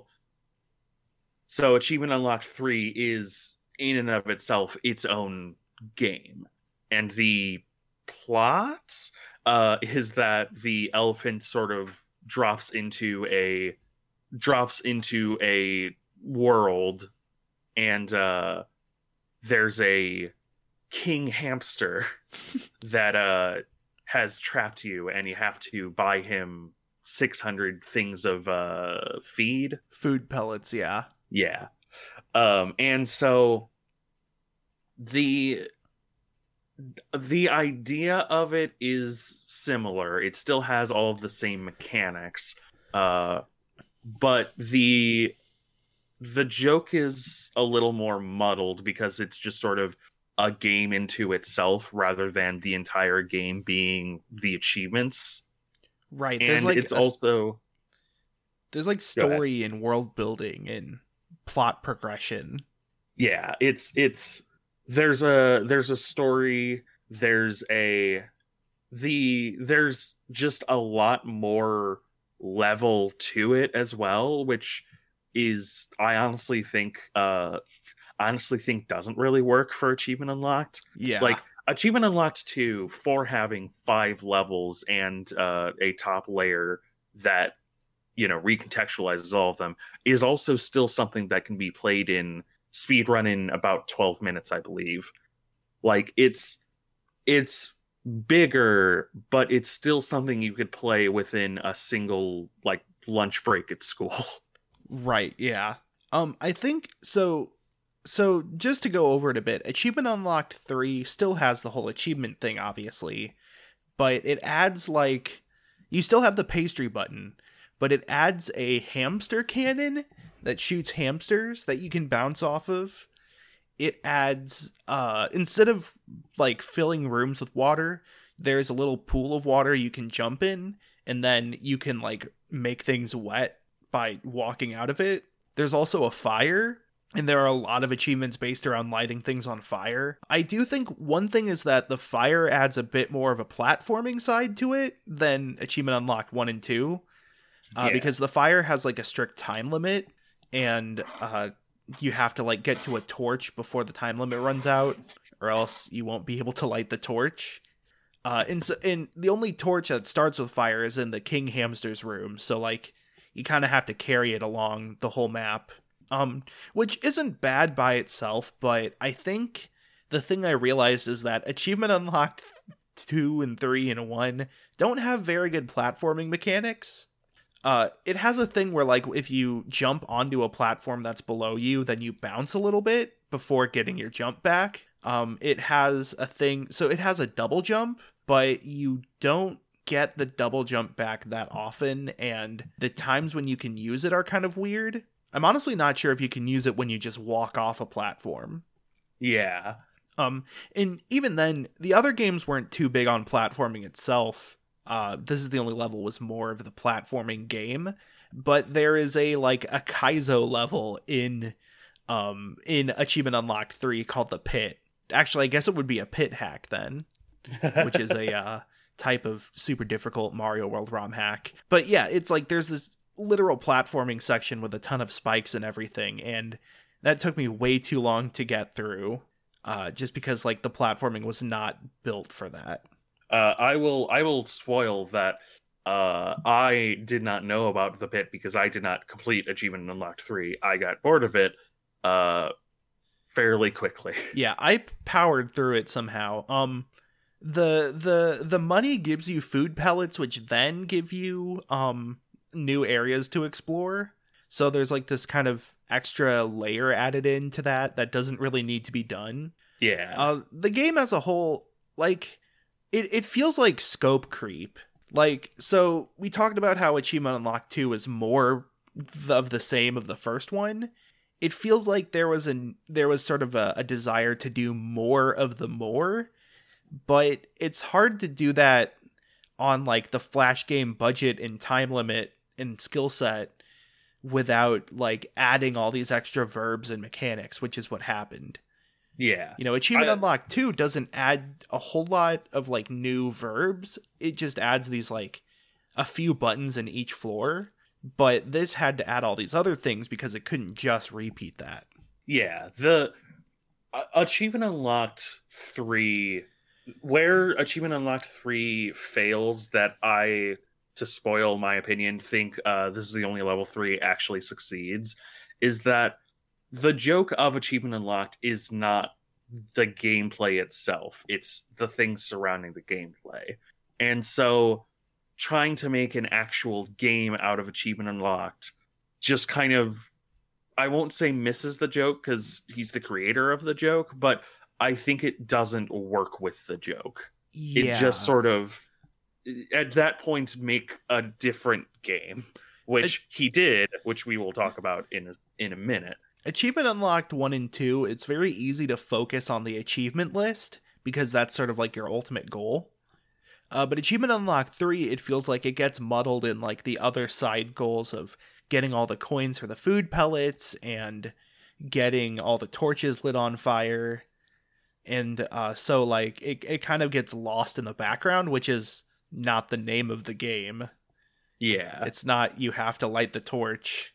So Achievement Unlocked three is in and of itself its own game. And the plot uh, is that the elephant sort of drops into a drops into a world, and uh, there's a king hamster that uh, has trapped you, and you have to buy him six hundred things of uh, feed. Food pellets, yeah. Yeah. Um, and so the the idea of it is similar. It still has all of the same mechanics. Uh, but the the joke is a little more muddled because it's just sort of a game into itself rather than the entire game being the achievements. Right. And there's like it's a, also there's like story and world building and plot progression. Yeah, it's it's there's a there's a story, there's a the there's just a lot more level to it as well, which is I honestly think uh honestly think doesn't really work for Achievement Unlocked. Yeah. Like Achievement Unlocked two, for having five levels and uh, a top layer that, you know, recontextualizes all of them, is also still something that can be played in speedrun in about twelve minutes, I believe. Like, it's it's bigger, but it's still something you could play within a single, like, lunch break at school. Right, yeah. Um, I think, so... So, just to go over it a bit, Achievement Unlocked three still has the whole achievement thing, obviously, but it adds, like, you still have the pastry button, but it adds a hamster cannon that shoots hamsters that you can bounce off of. It adds, uh, instead of, like, filling rooms with water, there's a little pool of water you can jump in, and then you can, like, make things wet by walking out of it. There's also a fire. And there are a lot of achievements based around lighting things on fire. I do think one thing is that the fire adds a bit more of a platforming side to it than Achievement Unlocked one and two. Uh, Yeah. Because the fire has like a strict time limit. And uh, you have to like get to a torch before the time limit runs out. Or else you won't be able to light the torch. Uh, and, so, and the only torch that starts with fire is in the King Hamster's room. So like you kind of have to carry it along the whole map. Um, which isn't bad by itself, but I think the thing I realized is that Achievement Unlocked two and three and one don't have very good platforming mechanics. Uh, it has a thing where, like, if you jump onto a platform that's below you, then you bounce a little bit before getting your jump back. Um, it has a thing, so it has a double jump, but you don't get the double jump back that often, and the times when you can use it are kind of weird. I'm honestly not sure if you can use it when you just walk off a platform. Yeah. Um, and even then, the other games weren't too big on platforming itself. Uh, this is the only level was more of the platforming game, but there is a like a Kaizo level in um in Achievement Unlocked three called the Pit. Actually, I guess it would be a pit hack then, which is a uh, type of super difficult Mario World ROM hack. But yeah, it's like there's this literal platforming section with a ton of spikes and everything, and that took me way too long to get through, uh, just because like the platforming was not built for that. Uh, I will I will spoil that uh, I did not know about the bit because I did not complete Achievement Unlocked three. I got bored of it uh, fairly quickly. Yeah, I powered through it somehow. Um, the the the money gives you food pellets, which then give you um new areas to explore. So there's like this kind of extra layer added into that that doesn't really need to be done. Yeah. Uh, the game as a whole, like, it, it feels like scope creep. Like, so we talked about how Achievement Unlocked two is more of the same of the first one. It feels like there was an there was sort of a, a desire to do more of the more, but it's hard to do that on like the Flash game budget and time limit and skill set without like adding all these extra verbs and mechanics, which is what happened. Yeah. You know, Achievement I, Unlocked two doesn't add a whole lot of like new verbs. It just adds these like a few buttons in each floor. But this had to add all these other things because it couldn't just repeat that. Yeah. The uh, Achievement Unlocked three, where Achievement Unlocked three fails that I, to spoil my opinion, think uh, this is the only level three actually succeeds, is that the joke of Achievement Unlocked is not the gameplay itself. It's the things surrounding the gameplay. And so trying to make an actual game out of Achievement Unlocked just kind of, I won't say misses the joke because he's the creator of the joke, but I think it doesn't work with the joke. Yeah. It just sort of, at that point, make a different game, which it, he did, which we will talk about in a, in a minute. Achievement Unlocked one and two, it's very easy to focus on the achievement list because that's sort of like your ultimate goal. Uh, but Achievement Unlocked three, it feels like it gets muddled in like the other side goals of getting all the coins for the food pellets and getting all the torches lit on fire. And uh, so like it, it kind of gets lost in the background, which is not the name of the game. Yeah. It's not you have to light the torch.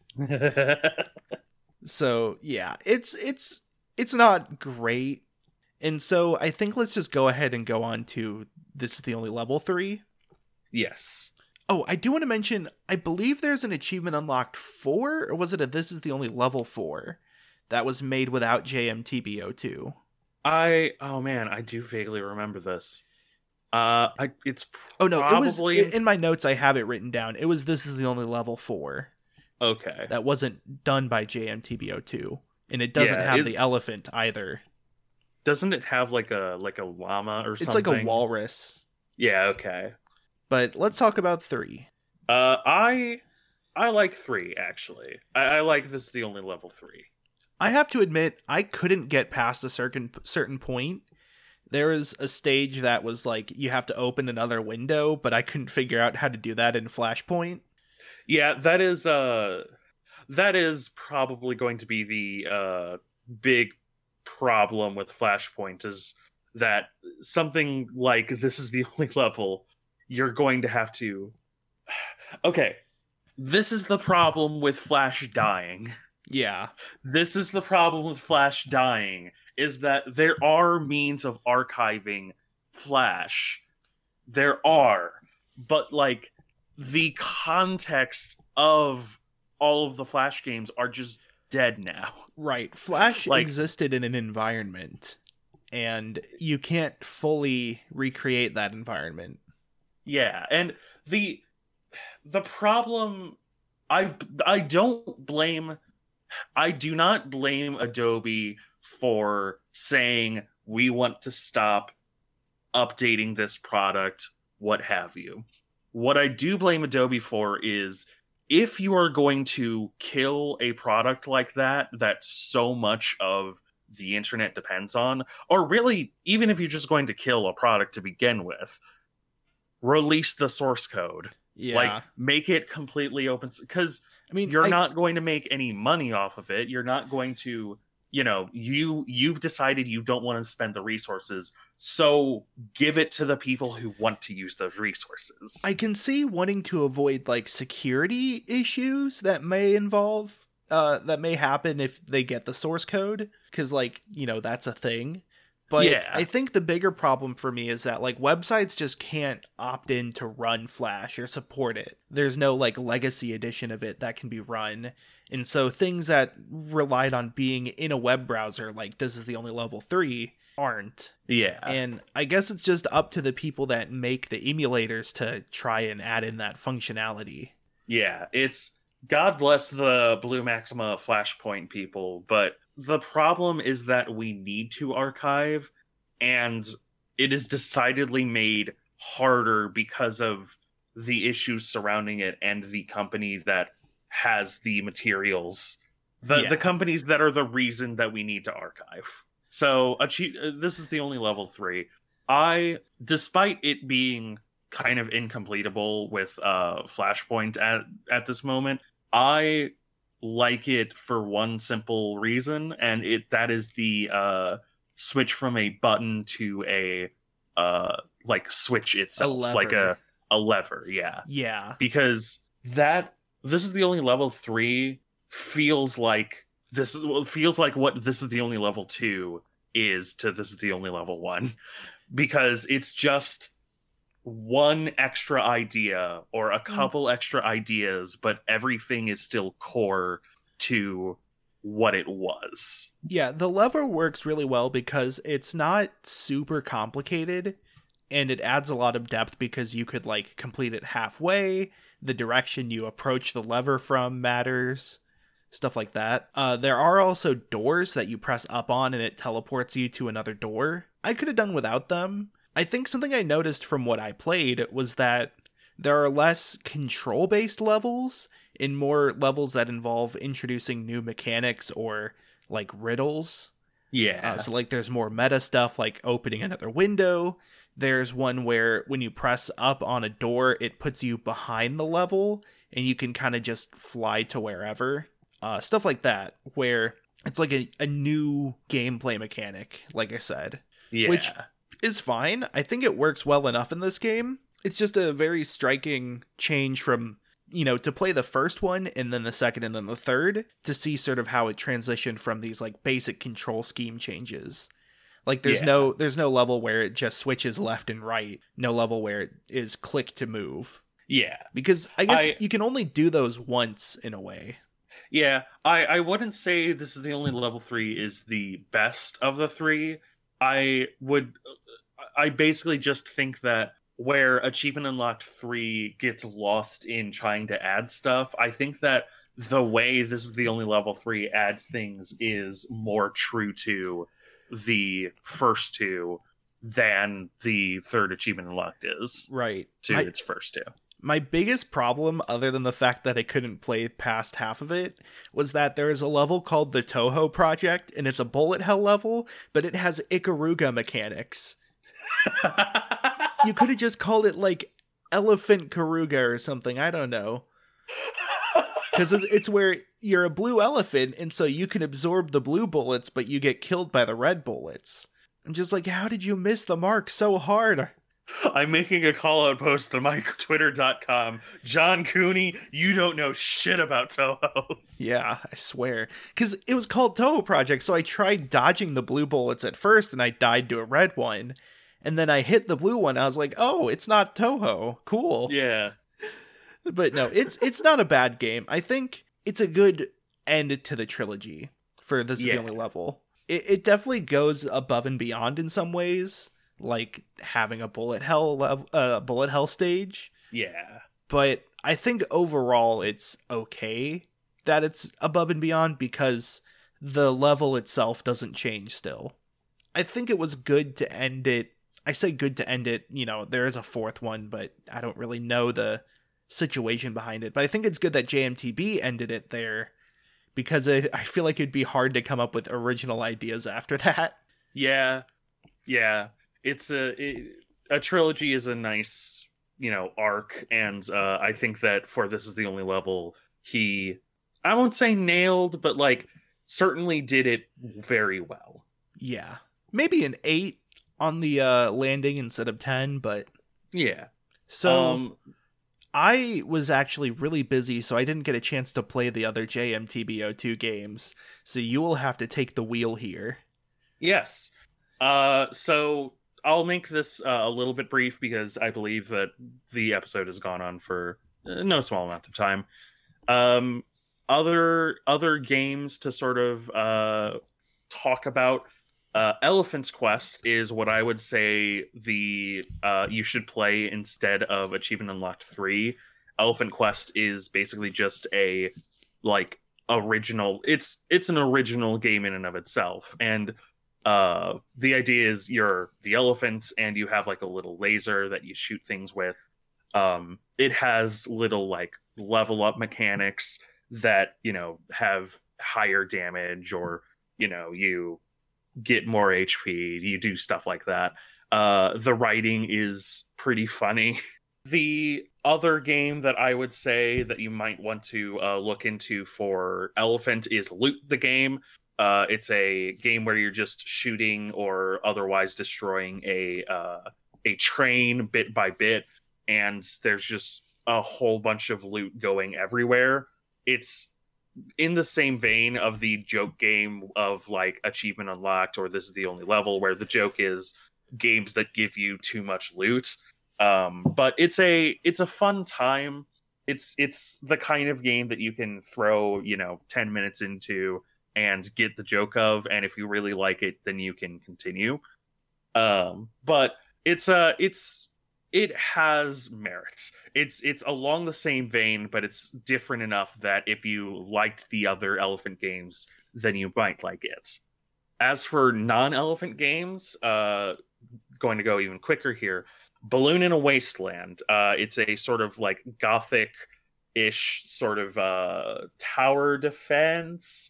So yeah, it's it's it's not great. And so I think let's just go ahead and go on to this is the only level three. Yes. Oh, I do want to mention, I believe there's an Achievement Unlocked four, or was it a this is the only level four that was made without J M T B O two? I oh man, I do vaguely remember this. Uh, I it's oh no, probably... it was in my notes. I have it written down. It was this is the only level four. Okay, that wasn't done by J M T B O two, and it doesn't yeah, have the elephant either. Doesn't it have like a like a llama or it's something? It's like a walrus. Yeah. Okay. But let's talk about three. Uh, I I like three actually. I, I like this the only level three. I have to admit, I couldn't get past a certain certain point. There was a stage that was like you have to open another window, but I couldn't figure out how to do that in Flashpoint. Yeah, that is uh that is probably going to be the uh big problem with Flashpoint, is that something like this is the only level, you're going to have to okay, this is the problem with Flash dying. Yeah. This is the problem with Flash dying, is that there are means of archiving Flash. There are, but like the context of all of the Flash games are just dead now. Right. Flash like, existed in an environment, and you can't fully recreate that environment. Yeah, and the the problem, I I don't blame I do not blame Adobe for saying we want to stop updating this product, what have you. What I do blame Adobe for is if you are going to kill a product like that, that so much of the internet depends on, or really, even if you're just going to kill a product to begin with, release the source code. Yeah. Like, make it completely open. Because, I mean, you're I... not going to make any money off of it. You're not going to, you know, you, you've decided you don't want to spend the resources So give it to the people who want to use those resources. I can see wanting to avoid like security issues that may involve uh that may happen if they get the source code, because like, you know, that's a thing. But yeah. I think the bigger problem for me is that like websites just can't opt in to run Flash or support it. There's no like legacy edition of it that can be run. And so things that relied on being in a web browser, like this is the only level three, aren't. Yeah. And I guess it's just up to the people that make the emulators to try and add in that functionality. Yeah, it's God bless the Blue Maxima Flashpoint people, but the problem is that we need to archive, and it is decidedly made harder because of the issues surrounding it and the company that has the materials. The Yeah. the companies that are the reason that we need to archive. So achieve, this is the only level three. I, despite it being kind of incompletable with uh, Flashpoint at, at this moment, I like it for one simple reason, and it that is the uh, switch from a button to a uh, like switch itself, lever. like a a lever. Yeah, Yeah. because that this is the only level three feels like this is feels like what this is the only level two is to this is the only level one, because it's just one extra idea or a couple extra ideas, but everything is still core to what it was. Yeah, the lever works really well because it's not super complicated, and it adds a lot of depth because you could like complete it halfway. The direction you approach the lever from matters, stuff like that. Uh, there are also doors that you press up on and it teleports you to another door. I could have done without them. I think something I noticed from what I played was that there are less control-based levels and more levels that involve introducing new mechanics or like riddles. Yeah. Uh, so like there's more meta stuff like opening another window. There's one where when you press up on a door, it puts you behind the level and you can kind of just fly to wherever. Uh, stuff like that, where it's like a, a new gameplay mechanic, like I said. Yeah. Which is fine. I think it works well enough in this game. It's just a very striking change from, you know, to play the first one and then the second and then the third, to see sort of how it transitioned from these like basic control scheme changes. Like there's Yeah. no there's no level where it just switches left and right. No level where it is click to move. Yeah. Because I guess I- you can only do those once in a way. Yeah. I, I wouldn't say this is the only level three is the best of the three. I would I basically just think that where Achievement Unlocked three gets lost in trying to add stuff, I think that the way this is the only level three adds things is more true to the first two than the third Achievement Unlocked is Right. to My- its first two. My biggest problem, other than the fact that I couldn't play past half of it, was that there is a level called the Toho Project, and it's a bullet hell level, but it has Ikaruga mechanics. You could have just called it, like, Elephant Karuga or something, I don't know. Because it's where you're a blue elephant, and so you can absorb the blue bullets, but you get killed by the red bullets. I'm just like, how did you miss the mark so hard? I'm making a call out post to my twitter dot com. John Cooney, you don't know shit about Toho. Yeah, I swear. Because it was called Toho Project, so I tried dodging the blue bullets at first, and I died to a red one. And then I hit the blue one, I was like, oh, it's not Toho. Cool. Yeah. But no, it's it's not a bad game. I think it's a good end to the trilogy for This is Yeah. the Only Level. It, it definitely goes above and beyond in some ways, like having a bullet hell level, uh, bullet hell stage. Yeah. But I think overall it's okay that it's above and beyond because the level itself doesn't change still. I think it was good to end it. I say good to end it, you know, there is a fourth one, but I don't really know the situation behind it. But I think it's good that J M T B ended it there because I, I feel like it'd be hard to come up with original ideas after that. Yeah. Yeah. It's a it, a trilogy is a nice, you know, arc, and uh, I think that for This is the Only Level, he I won't say nailed, but like certainly did it very well. Yeah. Maybe an eight. on the uh, landing instead of ten, but Yeah. so Um, I was actually really busy, so I didn't get a chance to play the other J M T B O two games. So you will have to take the wheel here. yes. Uh, so I'll make this uh, a little bit brief because I believe that the episode has gone on for uh, no small amount of time. Um, other other games to sort of uh, talk about. Uh, Elephant's Quest is what I would say the uh, you should play instead of Achievement Unlocked three. Elephant Quest is basically just a like original. It's it's an original game in and of itself, and uh, the idea is you're the elephant and you have like a little laser that you shoot things with. Um, it has little like level up mechanics that you know have higher damage, or you know you get more H P, you do stuff like that. Uh, the writing is pretty funny. The other game that I would say that you might want to uh, look into for Elephant is Loot the Game. Uh, it's a game where you're just shooting or otherwise destroying a uh, a train bit by bit, and there's just a whole bunch of loot going everywhere. It's in the same vein of the joke game of like Achievement Unlocked or This Is the Only Level, where the joke is games that give you too much loot. Um, but it's a it's a fun time. It's it's the kind of game that you can throw, you know, ten minutes into and get the joke of, and if you really like it, then you can continue. Um, but it's uh it's it has merits. It's it's along the same vein, but it's different enough that if you liked the other Elephant games, then you might like it. As for non-Elephant games, uh, going to go even quicker here. Balloon in a Wasteland. Uh, it's a sort of like gothic-ish sort of uh, tower defense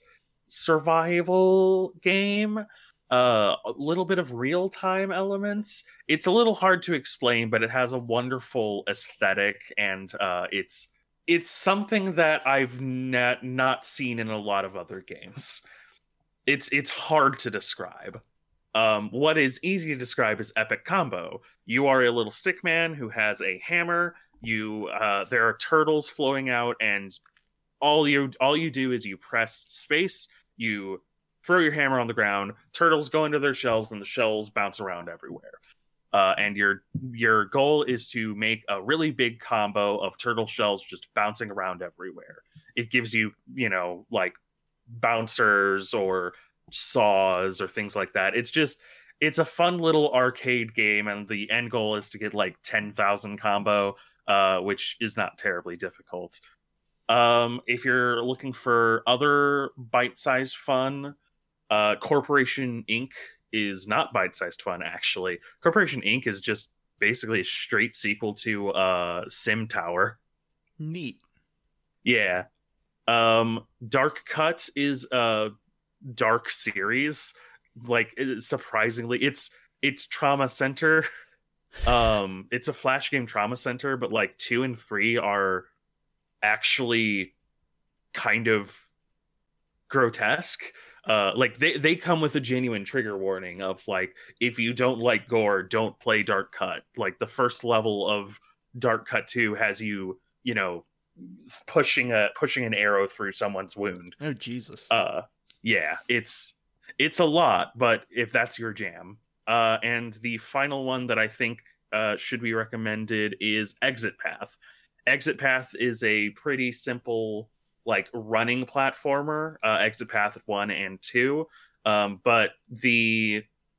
survival game. Uh, a little bit of real-time elements. It's a little hard to explain, but it has a wonderful aesthetic, and uh, it's it's something that I've not not seen in a lot of other games. It's it's hard to describe. Um, what is easy to describe is Epic Combo. You are a little stick man who has a hammer. You uh, there are turtles flowing out, and all you all you do is you press space. You throw your hammer on the ground, turtles go into their shells, and the shells bounce around everywhere. Uh, and your your goal is to make a really big combo of turtle shells just bouncing around everywhere. It gives you, you know, like bouncers or saws or things like that. It's just, it's a fun little arcade game, and the end goal is to get like ten thousand combo, uh, which is not terribly difficult. Um, if you're looking for other bite-sized fun, Uh, Corporation Incorporated is not bite-sized fun, actually. Corporation Incorporated is just basically a straight sequel to uh, Sim Tower. Neat. Yeah. Um, Dark Cut is a dark series. Like, it, surprisingly, it's it's Trauma Center. Um, it's a Flash game Trauma Center, but like two and three are actually kind of grotesque. Uh, like they, they come with a genuine trigger warning of like, if you don't like gore, don't play Dark Cut. Like the first level of Dark Cut two has you, you know, pushing a pushing an arrow through someone's wound. Oh Jesus. Uh, yeah, it's it's a lot, but if that's your jam. Uh, and the final one that I think uh, should be recommended is Exit Path. Exit Path is a pretty simple, like, running platformer. uh, Exit Path one and two, um, but the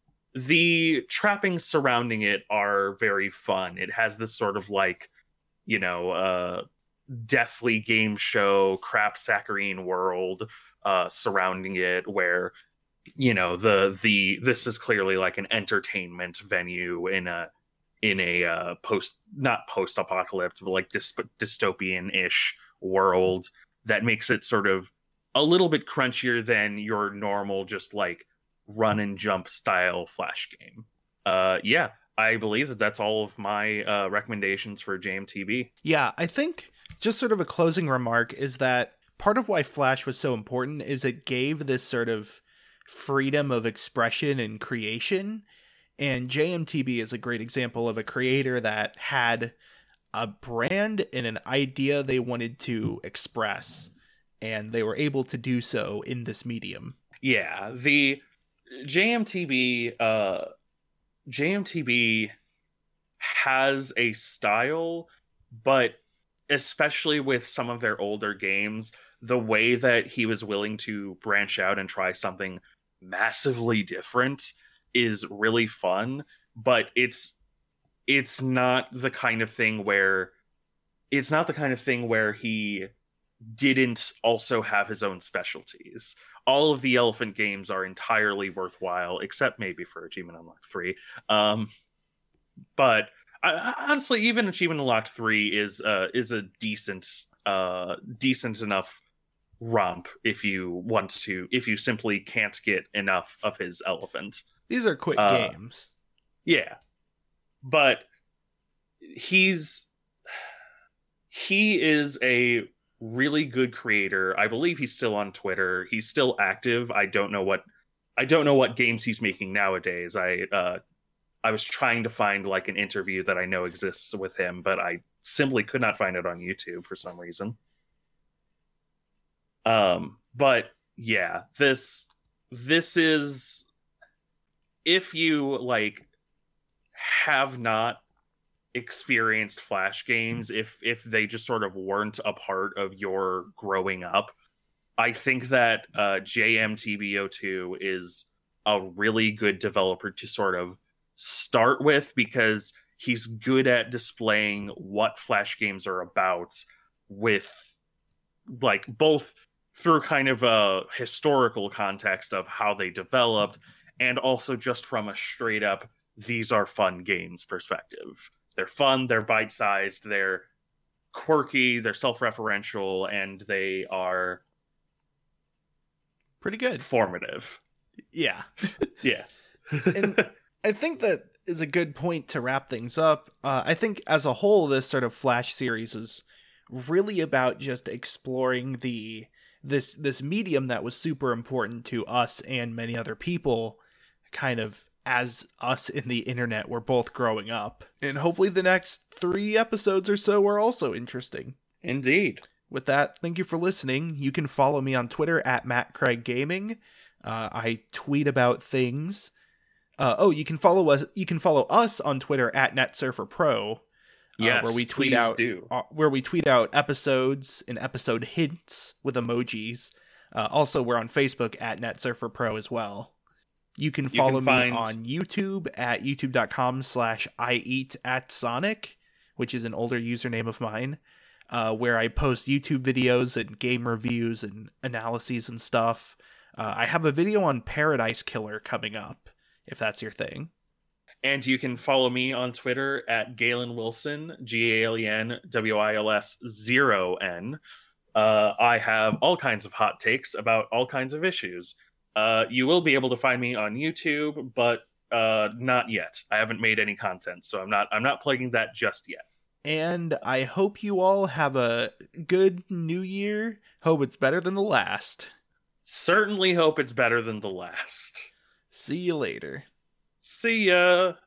the trappings surrounding it are very fun. It has this sort of like, you know, uh, deathly game show, crap saccharine world uh, surrounding it, where, you know, the the this is clearly like an entertainment venue in a in a uh, post not post apocalypse, but like dys- dystopian ish world. That makes it sort of a little bit crunchier than your normal, just like run and jump style Flash game. Uh, yeah, I believe that that's all of my uh, recommendations for J M T B. Yeah, I think just sort of a closing remark is that part of why Flash was so important is it gave this sort of freedom of expression and creation. And J M T B is a great example of a creator that had a brand and an idea they wanted to express, and they were able to do so in this medium. Yeah, the J M T B, uh, J M T B has a style, but especially with some of their older games, the way that he was willing to branch out and try something massively different is really fun, but it's it's not the kind of thing where it's not the kind of thing where he didn't also have his own specialties. All of the Elephant games are entirely worthwhile, except maybe for Achievement Unlocked three. Um, but I, honestly, even Achievement Unlocked three is uh, is a decent uh, decent enough romp if you want to, if you simply can't get enough of his Elephant. These are quick uh, games. Yeah. But he's he is a really good creator. I believe he's still on Twitter. He's still active. I don't know what I don't know what games he's making nowadays. I uh I was trying to find like an interview that I know exists with him, but I simply could not find it on YouTube for some reason. Um, but yeah, this this is, if you like have not experienced Flash games, if if they just sort of weren't a part of your growing up, I think that uh, J M T B zero two is a really good developer to sort of start with, because he's good at displaying what Flash games are about, with like both through kind of a historical context of how they developed, and also just from a straight up these are fun games perspective. They're fun, they're bite-sized, they're quirky, they're self-referential, and they are pretty good. Formative. Yeah. Yeah. And I think that is a good point to wrap things up. Uh, I think as a whole, this sort of Flash series is really about just exploring the this this medium that was super important to us and many other people, kind of as us in the internet were both growing up. And hopefully the next three episodes or so are also interesting. Indeed. With that, thank you for listening. You can follow me on Twitter at Matt Craig Gaming. Uh, I tweet about things. Uh, oh, you can follow us. You can follow us on Twitter at NetSurferPro. Yes, uh, where we tweet please out do. Uh, where we tweet out episodes and episode hints with emojis. Uh, also, we're on Facebook at NetSurferPro as well. You can follow you can find... me on YouTube at youtube.com slash I eat at Sonic, which is an older username of mine, uh, where I post YouTube videos and game reviews and analyses and stuff. Uh, I have a video on Paradise Killer coming up, if that's your thing. And you can follow me on Twitter at Galen Wilson, G A L E N W I L S zero N. Uh, I have all kinds of hot takes about all kinds of issues. Uh, you will be able to find me on YouTube, but uh, not yet. I haven't made any content, so I'm not I'm not plugging that just yet. And I hope you all have a good new year. Hope it's better than the last. Certainly hope it's better than the last. See you later. See ya.